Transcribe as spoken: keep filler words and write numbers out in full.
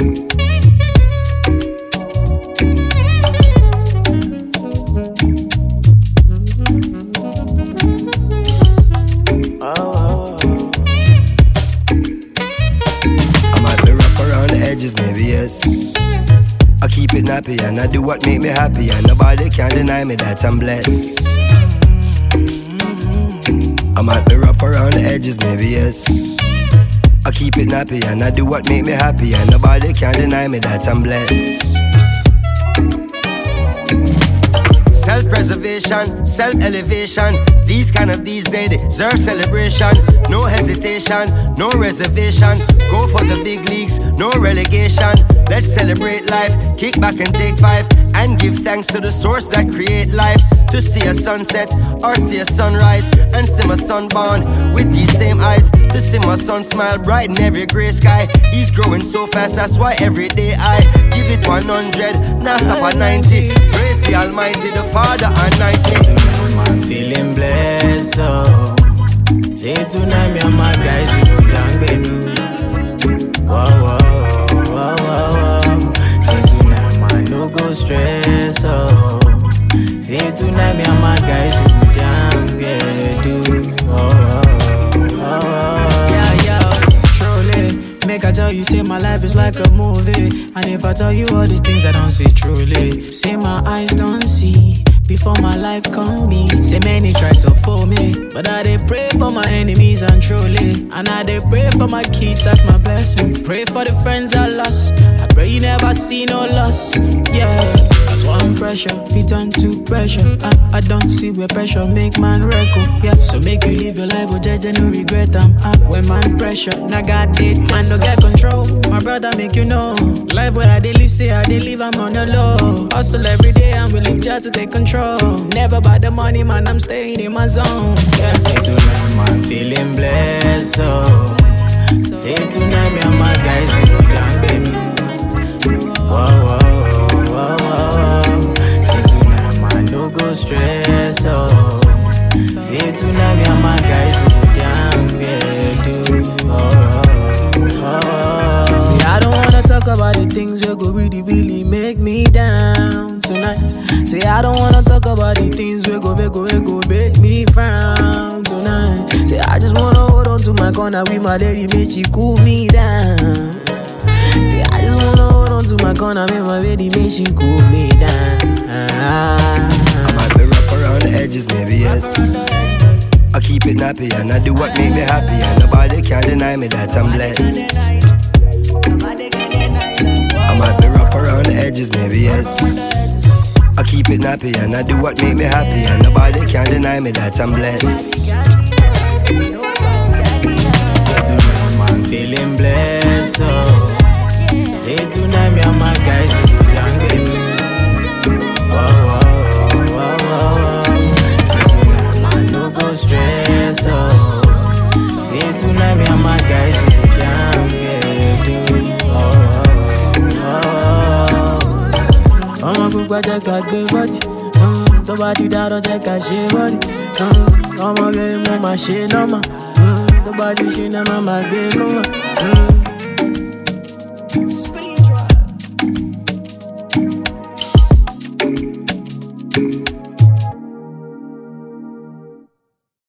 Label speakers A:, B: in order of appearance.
A: I keep it nappy and I do what make me happy, and nobody can deny me that I'm blessed. I might be rough around the edges, maybe yes. I keep it nappy and I do what make me happy, and nobody can deny me that I'm blessed. Self-preservation, self-elevation, these kind of these days deserve celebration. No hesitation, no reservation. Go for the big leagues, no relegation. Let's celebrate life, kick back and take five, and give thanks to the source that create life. To see a sunset or see a sunrise, and see my son born with these same eyes. To see my son smile bright in every grey sky. He's growing so fast, that's why every day I give it one hundred, now stop at ninety. Praise the Almighty, the Father and ninety.
B: Tonight I'm feeling blessed, oh. Say tonight me and my guys we go down, baby. Whoa, whoa, whoa, whoa, whoa. Say tonight man no go stress, oh. Say tonight me and my guys we go down, baby. Oh, oh, oh, oh. Yeah, yeah, truly. Make I tell you, say my life is like a movie. And if I tell you all these things I don't see truly, say my eyes don't see before my life come be. Say many try to fool me, but I dey pray for my enemies and truly. And I dey pray for my kids, that's my blessings. Pray for the friends I lost, I pray you never see no loss. Yeah, that's why I'm pressure, fit on to pressure. I, I don't see where pressure make man record. Yeah, so make you live your life, oh judge no regret. I'm up when man pressure, now God did man no get control. My brother make you know, life where I dey live, say I dey live, I'm on the low. Hustle every day and we live just to take control. Never by the money, man, I'm staying in my zone. Yeah. Say tonight, man, feeling blessed, oh. Say tonight, me and my guys, we go down, baby. Whoa, whoa, whoa, whoa. Say tonight, man, no go stress, oh. Say tonight, me and my guys, we go down, baby. Oh, oh, oh. See, I don't wanna talk about the things that go really, really make me down tonight. Say I don't wanna talk about the things we go make go we go make me frown tonight. Say I just wanna hold on to my corner with my lady, make she cool me down. Say I just wanna hold on to my corner with my lady, make she cool me down.
A: I might be rough around the edges, maybe yes. I keep it nappy and I do what make me happy, and nobody can deny me that I'm blessed. I might be rough around the edges, maybe yes. I keep it nappy and I do what make me happy, and nobody can deny me that I'm blessed.
B: Say tonight man feeling blessed, oh. Say tonight me and my guys we go down, baby. Whoa, whoa, whoa, whoa. Say tonight man no go stress, oh. Say tonight me and my guys we go down, baby. Oh, oh, oh. Ọmọ pupa jẹ́ ká gbé bọ́dì, tó bá ti dárọ́ jẹ́ ká ṣe bọ́dì. Ọmọ rẹ̀ mo máa ṣe nọ́mà, tó bá ti ṣe náà máa gbé nọ́mà.